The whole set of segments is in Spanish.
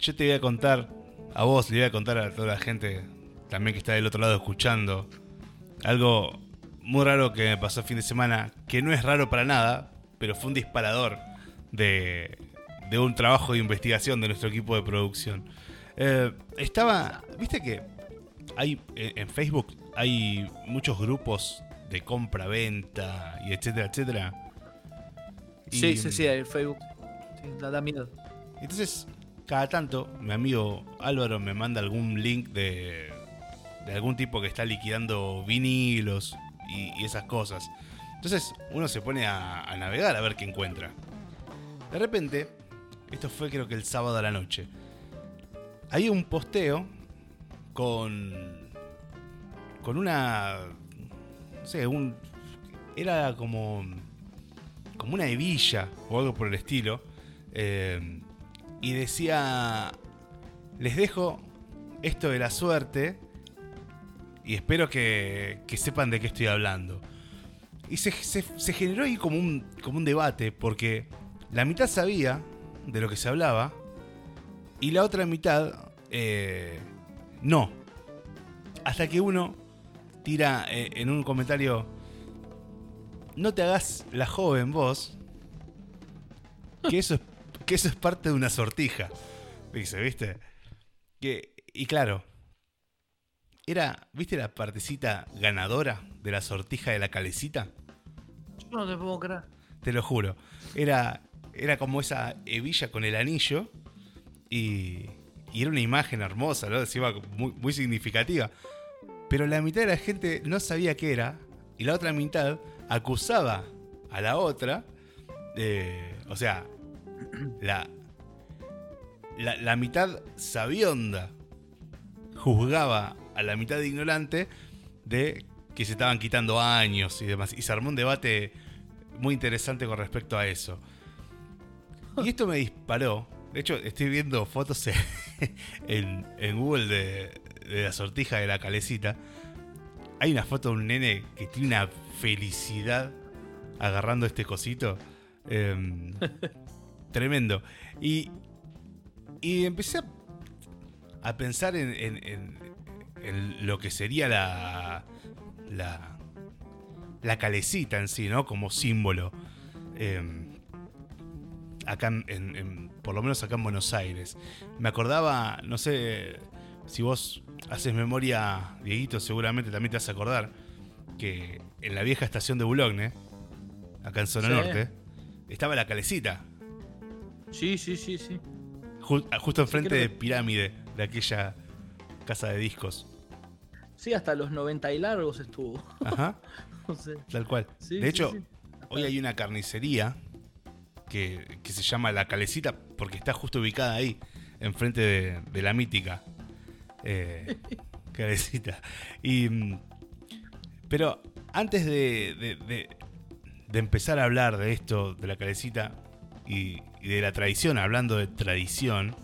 yo te voy a contar, a vos, le voy a contar a toda la gente también que está del otro lado escuchando, algo muy raro que me pasó el fin de semana, que no es raro para nada, pero fue un disparador de un trabajo de investigación de nuestro equipo de producción. Viste que hay en Facebook hay muchos grupos de compra-venta y etcétera, etcétera. Sí, el Facebook. Sí, da miedo. Entonces, cada tanto, mi amigo Álvaro me manda algún link de algún tipo que está liquidando vinilos y esas cosas. Entonces, uno se pone a navegar a ver qué encuentra. De repente, esto fue creo que el sábado a la noche, hay un posteo con una, no sé, era como una hebilla o algo por el estilo, y decía: les dejo esto de la suerte y espero que sepan de qué estoy hablando. Y se generó ahí como un debate, porque la mitad sabía de lo que se hablaba y la otra mitad no. Hasta que uno tira en un comentario: no te hagas la joven vos, que eso es parte de una sortija. Dice, ¿viste? Y claro, ¿viste la partecita ganadora de la sortija de la calecita? Yo no te puedo creer. Te lo juro. Era como esa hebilla con el anillo y era una imagen hermosa, ¿no? Encima muy, muy significativa. Pero la mitad de la gente no sabía qué era y la otra mitad acusaba a la otra. O sea, la mitad sabionda juzgaba a la mitad ignorante de que se estaban quitando años y demás. Y se armó un debate muy interesante con respecto a eso. Y esto me disparó. De hecho, estoy viendo fotos en Google de la sortija de la calecita. Hay una foto de un nene que tiene una felicidad agarrando este cosito. Tremendo. Y empecé a pensar en lo que sería la calecita en sí, ¿no? Como símbolo. Acá por lo menos acá en Buenos Aires. Me acordaba, no sé si vos haces memoria, Dieguito, seguramente también te vas a acordar, que en la vieja estación de Boulogne, acá en Zona Norte, estaba la calecita. Sí. Justo enfrente de Pirámide, de aquella casa de discos. Sí, hasta los 90 y largos estuvo. Ajá. No sé. Tal cual. Sí, de hecho, sí. hoy hay una carnicería que se llama La Calecita porque está justo ubicada ahí, enfrente de la mítica Calecita. Pero antes de empezar a hablar de esto, de la Calecita y de la tradición, hablando de tradición,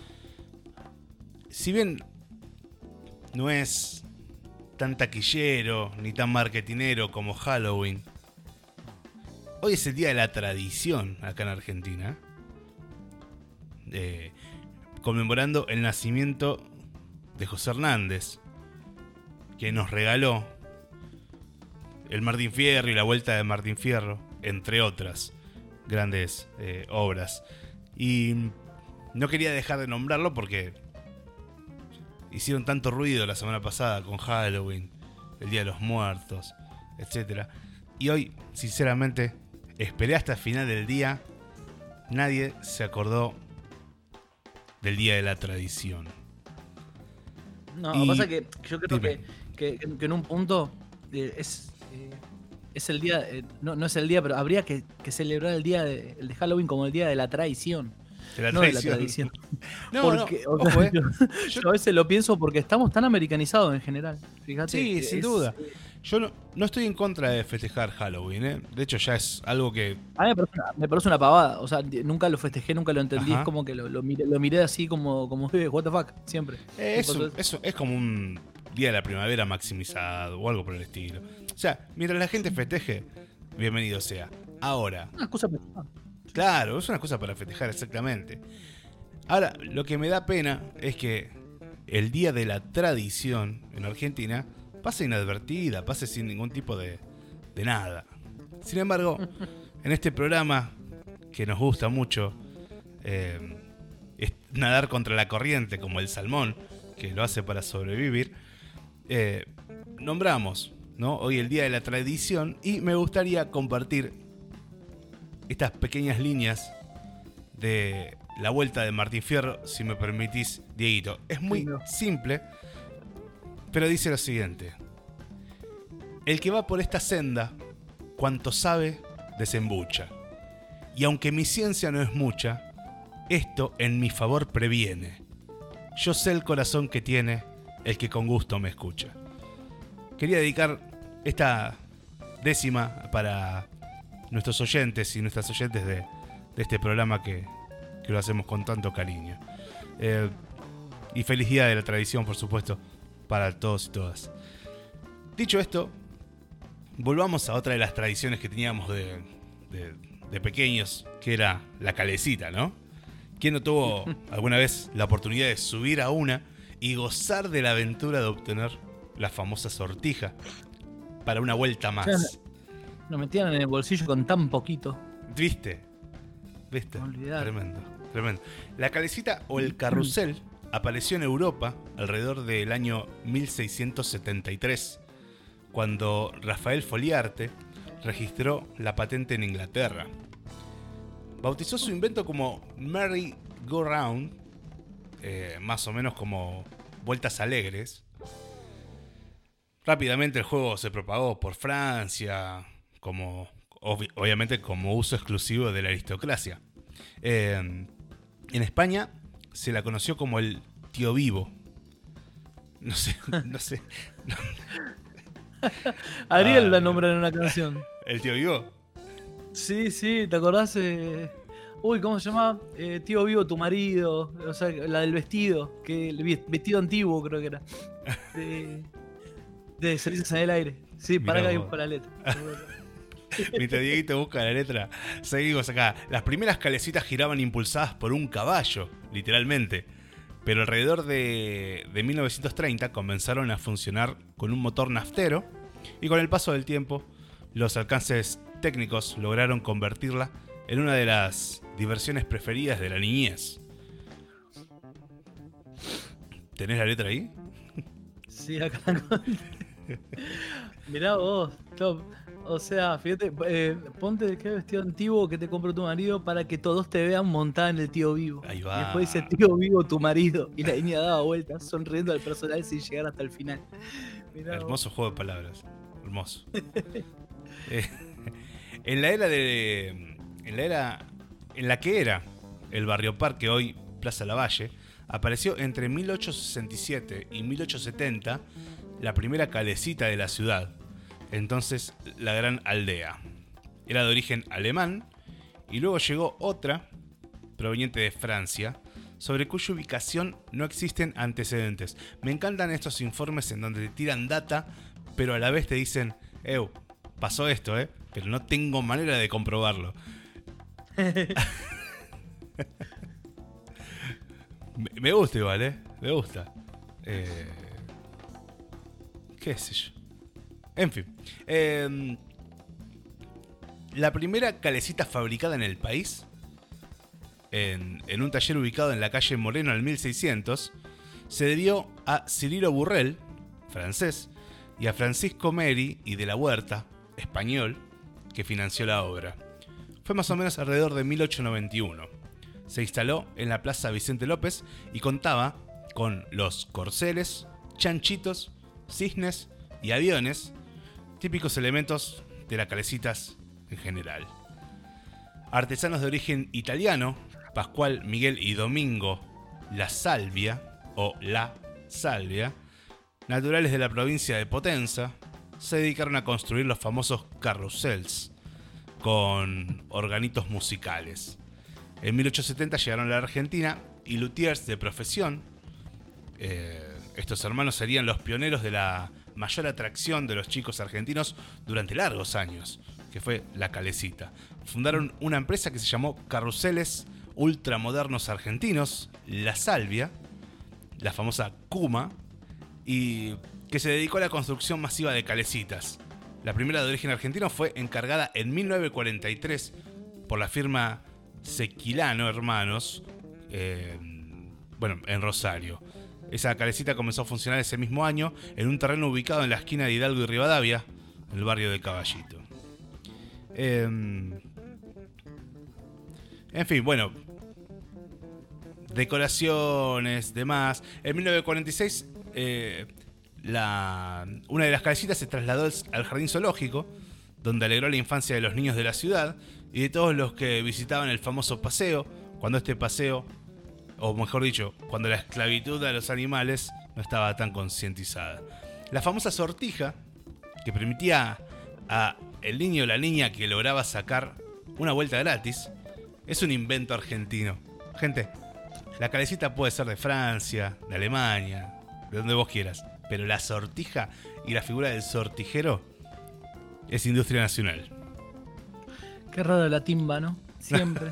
si bien no es tan taquillero ni tan marketinero como Halloween, hoy es el día de la tradición acá en Argentina, conmemorando el nacimiento de José Hernández, que nos regaló el Martín Fierro y la vuelta de Martín Fierro, entre otras grandes obras. Y no quería dejar de nombrarlo porque hicieron tanto ruido la semana pasada con Halloween, el Día de los Muertos, etc. Y hoy, sinceramente, esperé hasta el final del día. Nadie se acordó del Día de la Tradición. No, lo que pasa es que yo creo que en un punto es el día, no es el día, pero habría que celebrar el de Halloween como el día de la traición. De la tradición. Porque, no, ojo, yo a veces lo pienso porque estamos tan americanizados en general. Fíjate. Sí, sin duda. Yo no estoy en contra de festejar Halloween, ¿eh? De hecho, ya es algo que... A mí me parece una pavada. O sea, nunca lo festejé, nunca lo entendí. Ajá. Es como que lo miré así como what the fuck, siempre. Eso es como un día de la primavera maximizado o algo por el estilo. O sea, mientras la gente festeje, bienvenido sea. Ahora... Una cosa pesada. Claro, es una cosa para festejar, exactamente. Ahora, lo que me da pena es que el día de la tradición en Argentina pase inadvertida, pase sin ningún tipo de nada. Sin embargo, en este programa que nos gusta mucho, es nadar contra la corriente como el salmón, que lo hace para sobrevivir, nombramos, ¿no?, hoy el día de la tradición, y me gustaría compartir estas pequeñas líneas de la vuelta de Martín Fierro, si me permitís, Dieguito. Es muy simple, pero dice lo siguiente: el que va por esta senda, cuanto sabe, desembucha. Y aunque mi ciencia no es mucha, esto en mi favor previene. Yo sé el corazón que tiene el que con gusto me escucha. Quería dedicar esta décima para nuestros oyentes y nuestras oyentes de este programa que lo hacemos con tanto cariño. Y feliz día de la tradición, por supuesto, para todos y todas. Dicho esto, volvamos a otra de las tradiciones que teníamos de pequeños, que era la calecita, ¿no? ¿Quién no tuvo alguna vez la oportunidad de subir a una y gozar de la aventura de obtener la famosa sortija para una vuelta más? O sea, nos metían en el bolsillo con tan poquito. ¿Viste? Tremendo. La calecita o el carrusel apareció en Europa alrededor del año 1673, cuando Rafael Foliarte registró la patente en Inglaterra. Bautizó su invento como Merry Go Round, más o menos como vueltas alegres. Rápidamente el juego se propagó por Francia, obviamente como uso exclusivo de la aristocracia. En España se la conoció como el tío vivo. No sé. Ariel la nombra en una canción. ¿El tío vivo? Sí, ¿te acordás? ¿Cómo se llama? Tío vivo, tu marido. O sea, la del vestido. El vestido antiguo, creo que era. De Cenizas en el aire. Sí, para que busco la letra. Mientras Dieguito busca la letra, seguimos acá. Las primeras calecitas giraban impulsadas por un caballo, literalmente. Pero alrededor de 1930 comenzaron a funcionar con un motor naftero, y con el paso del tiempo, los alcances técnicos lograron convertirla en una de las diversiones preferidas de la niñez. ¿Tenés la letra ahí? Sí, acá. Mirá vos, top. O sea, fíjate, ponte qué vestido antiguo que te compró tu marido para que todos te vean montada en el tío vivo. Ahí va. Y después dice tío vivo, tu marido. Y la niña daba vueltas, sonriendo al personal sin llegar hasta el final. Mirá hermoso vos. Juego de palabras. Hermoso. En la que era el Barrio Parque, hoy Plaza Lavalle, apareció entre 1867 y 1870 la primera calecita de la ciudad, entonces la Gran Aldea. Era de origen alemán, y luego llegó otra proveniente de Francia, sobre cuya ubicación no existen antecedentes. Me encantan estos informes en donde te tiran data, pero a la vez te dicen, pasó esto, pero no tengo manera de comprobarlo. Me gusta igual, me gusta. ¿Qué sé yo? En fin. La primera calecita fabricada en el país, en un taller ubicado en la calle Moreno al 1600, se debió a Cirilo Burrell, francés, y a Francisco Meri y de la Huerta, español, que financió la obra. Fue más o menos alrededor de 1891. Se instaló en la Plaza Vicente López y contaba con los corceles, chanchitos, cisnes y aviones, típicos elementos de las calecitas en general. Artesanos de origen italiano, Pascual, Miguel y Domingo La Salvia, o La Salvia, naturales de la provincia de Potenza, se dedicaron a construir los famosos carrusels con organitos musicales. En 1870 llegaron a la Argentina y luthiers de profesión. Estos hermanos serían los pioneros de la mayor atracción de los chicos argentinos durante largos años, que fue la calecita. Fundaron una empresa que se llamó Carruseles ultramodernos argentinos, La Salvia, la famosa Cuma, y que se dedicó a la construcción masiva de calecitas. La primera de origen argentino fue encargada en 1943 por la firma Sequilano Hermanos, en Rosario. Esa calecita comenzó a funcionar ese mismo año en un terreno ubicado en la esquina de Hidalgo y Rivadavia, en el barrio de Caballito. En fin, bueno, decoraciones, demás. En 1946, una de las calecitas se trasladó al jardín zoológico, donde alegró la infancia de los niños de la ciudad y de todos los que visitaban el famoso paseo, cuando este paseo, o mejor dicho, cuando la esclavitud de los animales no estaba tan concientizada. La famosa sortija, que permitía a el niño o la niña que lograba sacar una vuelta gratis, es un invento argentino. Gente, la calecita puede ser de Francia, de Alemania, de donde vos quieras, pero la sortija y la figura del sortijero es industria nacional. Qué raro la timba, ¿no? Siempre.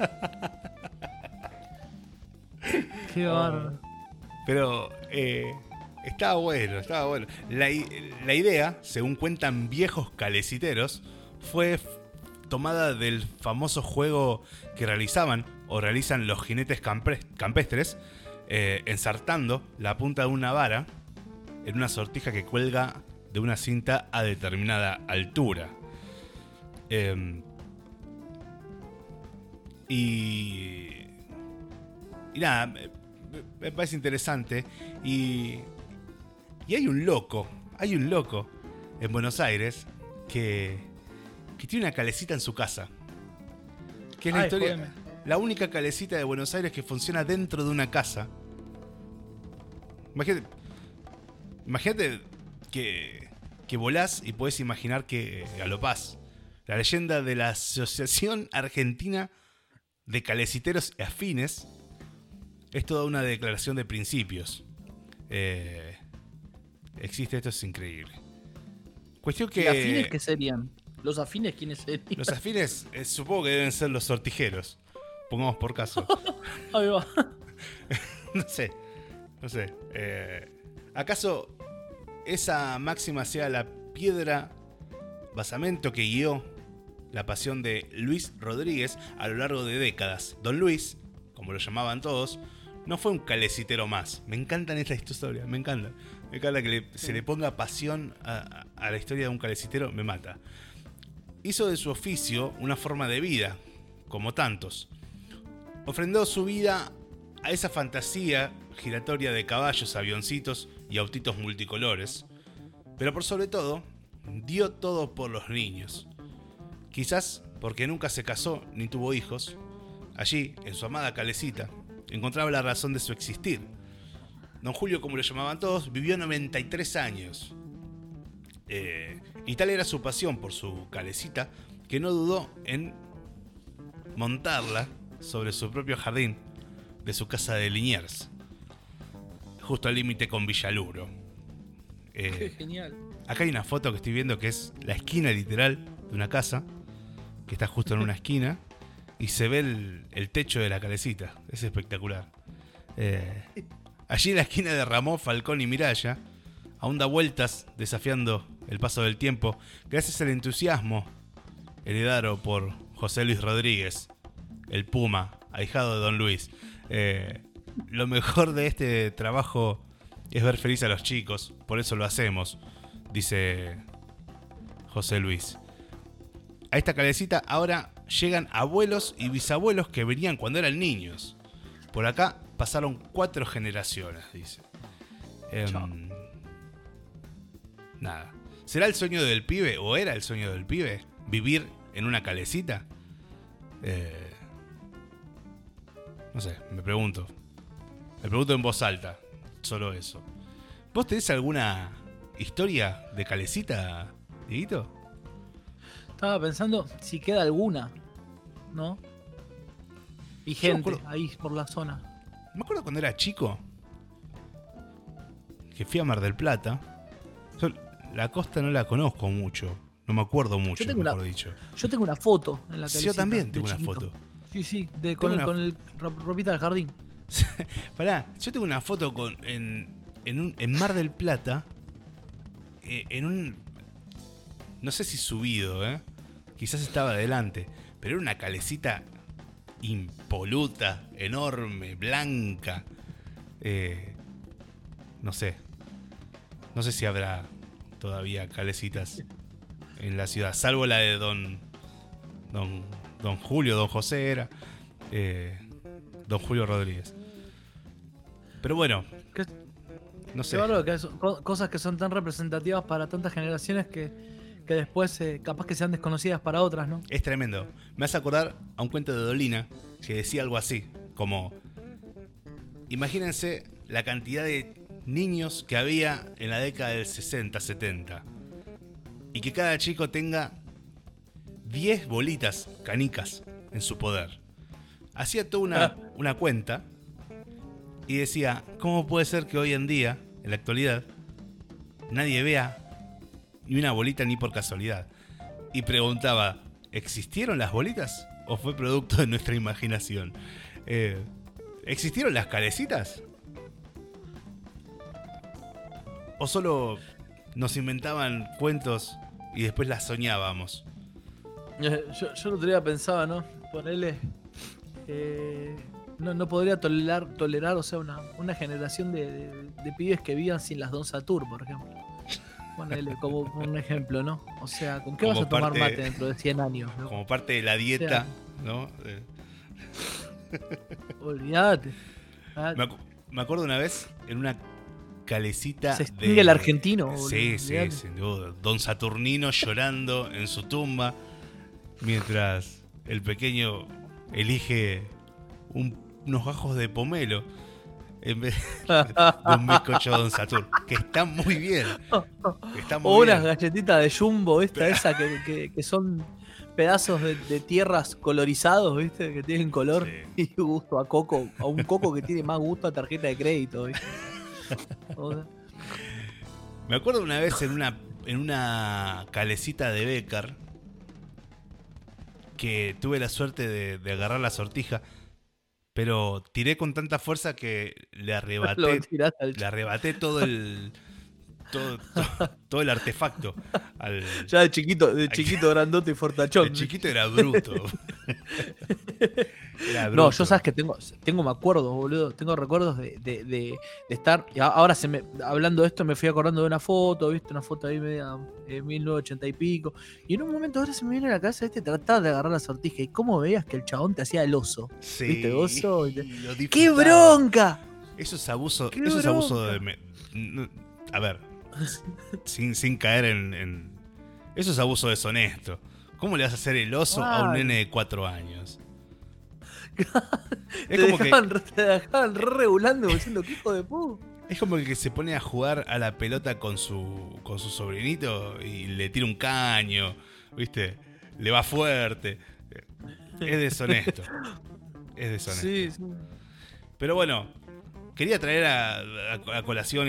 Qué bárbaro. Pero estaba bueno. La idea, según cuentan viejos caleciteros, fue tomada del famoso juego que realizaban o realizan los jinetes campestres, ensartando la punta de una vara en una sortija que cuelga de una cinta a determinada altura. Y nada, me parece interesante. Y hay un loco en Buenos Aires que tiene una calecita en su casa. Que es la historia. Jódeme. La única calecita de Buenos Aires que funciona dentro de una casa. Imagínate que volás y podés imaginar que galopás. La leyenda de la Asociación Argentina de Caleciteros y Afines es toda una declaración de principios. Existe, esto es increíble. Cuestión que... ¿Y afines qué serían? ¿Los afines quiénes serían? Los afines supongo que deben ser los sortijeros. Pongamos por caso. Ahí va. No sé. ¿Acaso esa máxima sea la piedra basamento que guió la pasión de Luis Rodríguez a lo largo de décadas? Don Luis, como lo llamaban todos, no fue un calecitero más. Me encantan estas historias, me encanta que se le ponga pasión a la historia de un calecitero, me mata. Hizo de su oficio una forma de vida, como tantos. Ofrendó su vida a esa fantasía giratoria de caballos, avioncitos y autitos multicolores, pero por sobre todo, dio todo por los niños. Quizás porque nunca se casó ni tuvo hijos, allí, en su amada calecita, encontraba la razón de su existir. Don Julio, como lo llamaban todos, vivió 93 años. Y tal era su pasión por su calecita que no dudó en montarla sobre su propio jardín de su casa de Liniers, justo al límite con Villaluro. Qué genial. Acá hay una foto que estoy viendo que es la esquina literal de una casa que está justo en una esquina y se ve el techo de la calecita. Es espectacular. Allí en la esquina de Ramón, Falcón y Miralla aún da vueltas desafiando el paso del tiempo gracias al entusiasmo heredado por José Luis Rodríguez, el Puma, ahijado de Don Luis. Lo mejor de este trabajo es ver feliz a los chicos, por eso lo hacemos, dice José Luis. A esta calecita ahora llegan abuelos y bisabuelos que venían cuando eran niños. Por acá pasaron 4 generaciones, dice. Nada. ¿Será el sueño del pibe o era el sueño del pibe vivir en una calecita? No sé, me pregunto en voz alta, solo eso. ¿Vos tenés alguna historia de calecita, Dieguito? Estaba pensando si queda alguna, ¿no? Y gente ahí por la zona. Me acuerdo cuando era chico que fui a Mar del Plata. Yo la costa no la conozco mucho, no me acuerdo mucho, mejor dicho. Yo tengo una foto en la calecita. Sí, yo también tengo una foto. Sí, con el ropita del jardín. Pará, yo tengo una foto en Mar del Plata, no sé si subido, quizás estaba adelante, pero era una calecita impoluta, enorme, blanca. No sé si habrá todavía calecitas en la ciudad, salvo la de Don Julio, Don José era, Don Julio Rodríguez. Pero bueno, no sé. Claro, que son cosas que son tan representativas para tantas generaciones que después capaz que sean desconocidas para otras, ¿no? Es tremendo. Me hace acordar a un cuento de Dolina que decía algo así, como: imagínense la cantidad de niños que había en la década del 60, 70, y que cada chico tenga 10 bolitas canicas en su poder. Hacía toda una cuenta y decía: ¿cómo puede ser que hoy en día, en la actualidad, nadie vea ni una bolita ni por casualidad? Y preguntaba: ¿existieron las bolitas o fue producto de nuestra imaginación? ¿Existieron las calecitas? ¿O solo nos inventaban cuentos y después las soñábamos? Yo el otro día pensaba, ¿no? Ponerle... no podría tolerar, o sea, una generación de pibes que vivan sin las Don Satur, por ejemplo. Ponele como un ejemplo, ¿no? O sea, ¿con qué vas a tomar mate dentro de 100 años? ¿No? Como parte de la dieta, o sea, ¿no? Olvídate. Me acuerdo una vez en una calecita se extingue el argentino. Sí, sin duda. Don Saturnino llorando en su tumba mientras el pequeño elige unos gajos de pomelo en vez de un bizcocho Don Saturno, que está muy bien. Unas galletitas de Jumbo, ¿viste? Esa que son pedazos de tierras colorizados, ¿viste? Que tienen color y gusto a coco, a un coco que tiene más gusto a tarjeta de crédito, ¿viste? O sea. Me acuerdo una vez en una calecita de Bécar que tuve la suerte de agarrar la sortija, pero tiré con tanta fuerza que le arrebaté todo el artefacto. Ya de chiquito grandote y fortachón. De chiquito era bruto. No, yo sabes que tengo me acuerdo, boludo. Tengo recuerdos de estar. Y ahora hablando de esto me fui acordando de una foto, ¿viste? Una foto ahí media 1980 y pico. Y en un momento ahora se me viene a la cabeza, ¿viste? Trataba de agarrar la sortija. Y cómo veías que el chabón te hacía el oso. Sí, ¿viste? El oso. ¡Qué bronca! Eso es abuso. Eso es abuso de. A ver. Sin caer en. Eso es abuso deshonesto. ¿Cómo le vas a hacer el oso a un nene de 4 años? Te dejaban regulando diciendo que hijo de puta. Es como el que se pone a jugar a la pelota con su sobrinito y le tira un caño, ¿viste? Le va fuerte. Es deshonesto. Sí. Pero bueno, quería traer a colación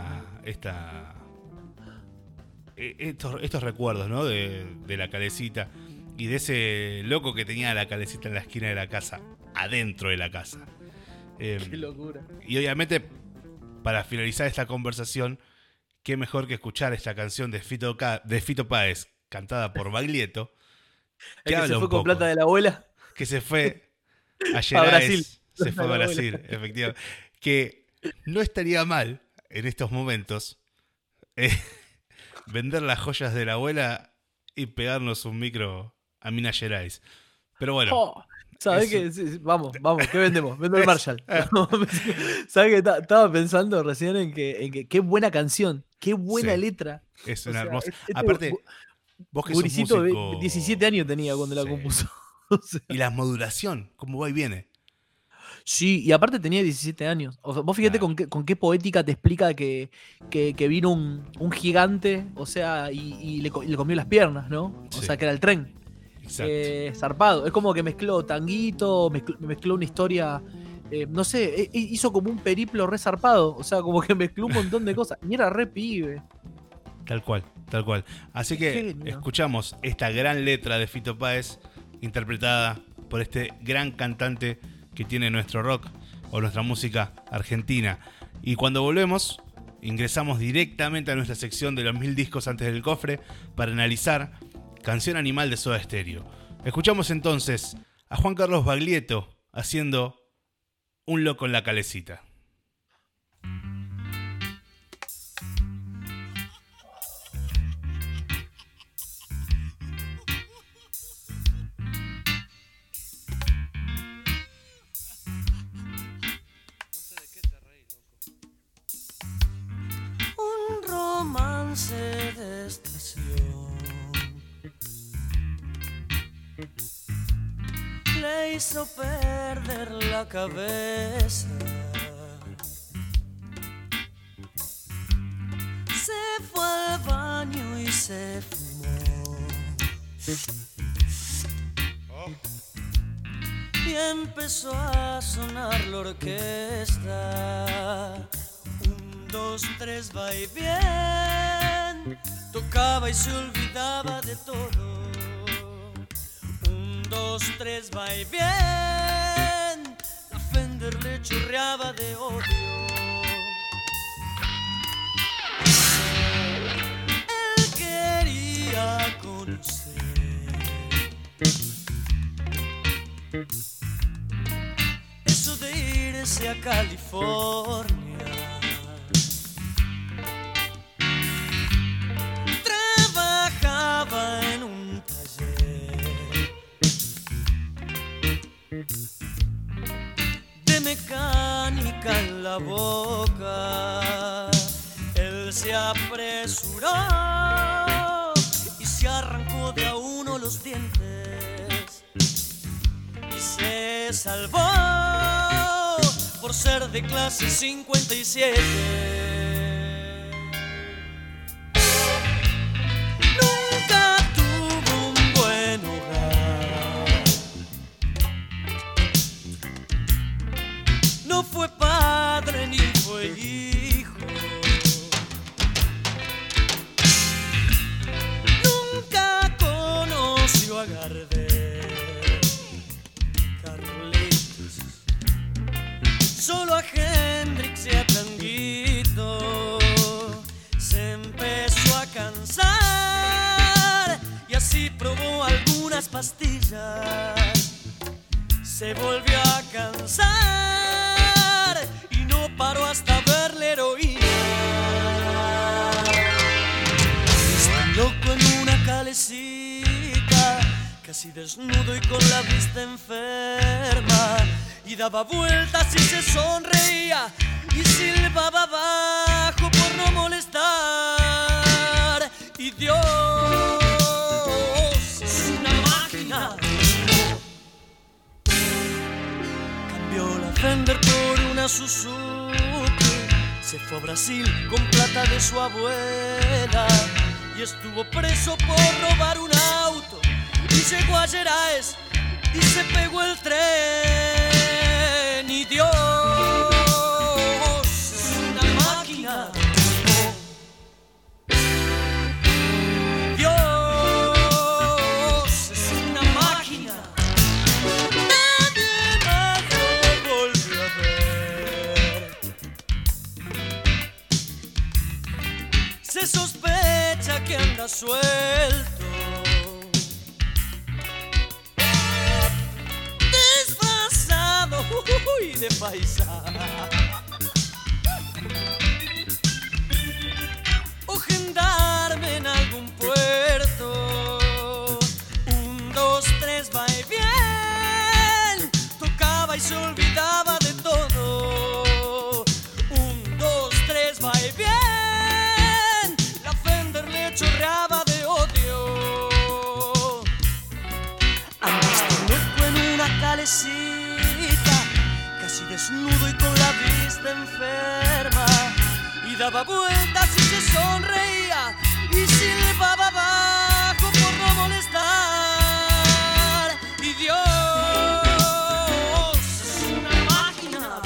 estos recuerdos, ¿no? De la calecita y de ese loco que tenía la calecita en la esquina de la casa, adentro de la casa. Qué locura. Y obviamente, para finalizar esta conversación, qué mejor que escuchar esta canción de Fito Páez, cantada por Baglietto. Que se fue con plata de la abuela. Que se fue a Brasil. Se fue a Brasil, efectivamente. Que no estaría mal en estos momentos vender las joyas de la abuela y pegarnos un micro a Minas Gerais. Pero bueno. ¿Sabés qué? Sí, vamos, ¿qué vendemos? Vendo el Marshall. ¿Sabés qué? Estaba pensando recién en que qué buena canción, qué buena letra. Es una hermosa. Aparte, vos que sos músico, 17 años tenía cuando la compuso. O sea. Y la modulación, cómo va y viene. Sí, y aparte tenía 17 años. O sea, vos fíjate con qué poética te explica que vino un gigante, o sea, y le comió las piernas, ¿no? O sea, que era el tren. Zarpado. Es como que mezcló tanguito, mezcló una historia, no sé, hizo como un periplo re zarpado. O sea, como que mezcló un montón de cosas. Y era re pibe. Tal cual. Así que escuchamos esta gran letra de Fito Páez, interpretada por este gran cantante que tiene nuestro rock o nuestra música argentina. Y cuando volvemos, ingresamos directamente a nuestra sección de los 1000 discos antes del cofre para analizar Canción Animal de Soda Stereo. Escuchamos entonces a Juan Carlos Baglietto haciendo Un loco en la calecita. Un romance de estación le hizo perder la cabeza. Se fue al baño y se fumó. Y empezó a sonar la orquesta. 1, 2, 3, va y bien. Tocaba y se olvidaba de todo. 1, 2, 3, va y bien. La Fender le chorreaba de odio. Él quería conocer eso de irse a California. Trabajaba en un taller de mecánica en la boca. Él se apresuró y se arrancó de a uno los dientes y se salvó por ser de clase 57. Nunca tuvo un buen hogar. No fue padre ni fue hijo. Nunca conoció a Gardel, Carlitos, solo a Hendrix y a Tanguito. Se empezó a cansar y así probó algunas pastillas. Se volvió a cansar y no paró hasta ver la heroína. Está loco en una calecita, casi desnudo y con la vista enferma, y daba vueltas y se sonreía y silbaba bajo por no molestar. Y Dios es una máquina. Cambió la Fender por una Suzuki. Se fue a Brasil con plata de su abuela y estuvo preso por robar un auto. Y llegó a Gerais y se pegó el tren. Y Dios es una máquina. Dios es una máquina. Nadie más lo volvió a ver. Se sospecha que anda suelto, disfrazado de paisano, o gendarme en algún puerto. 1, 2, 3, va y bien. Tocaba y se olvidaba de todo. 1, 2, 3, va y bien. La Fender le chorreaba de odio. Han visto loco en una calecita, casi desnudo y con la vista enferma, y daba vueltas y se sonreía y silbaba abajo por no molestar. Y Dios es una máquina.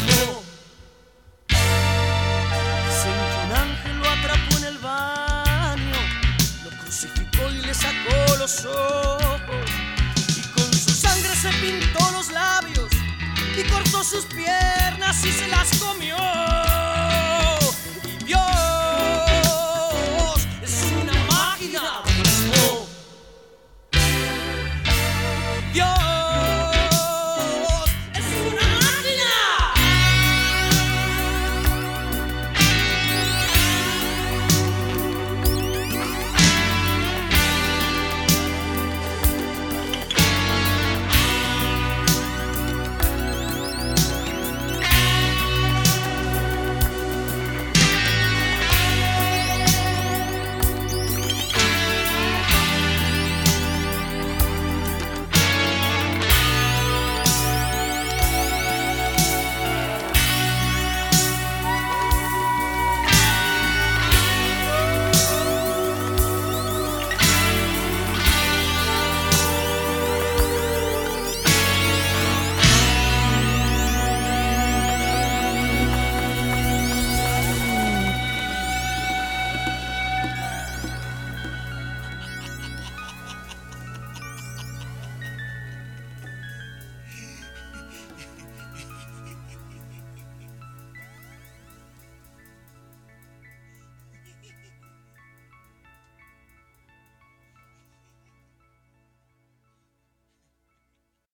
Dicen que un ángel lo atrapó en el baño, lo crucificó y le sacó los ojos, y con su sangre se pintó los labios y cortó sus piernas y se las comió.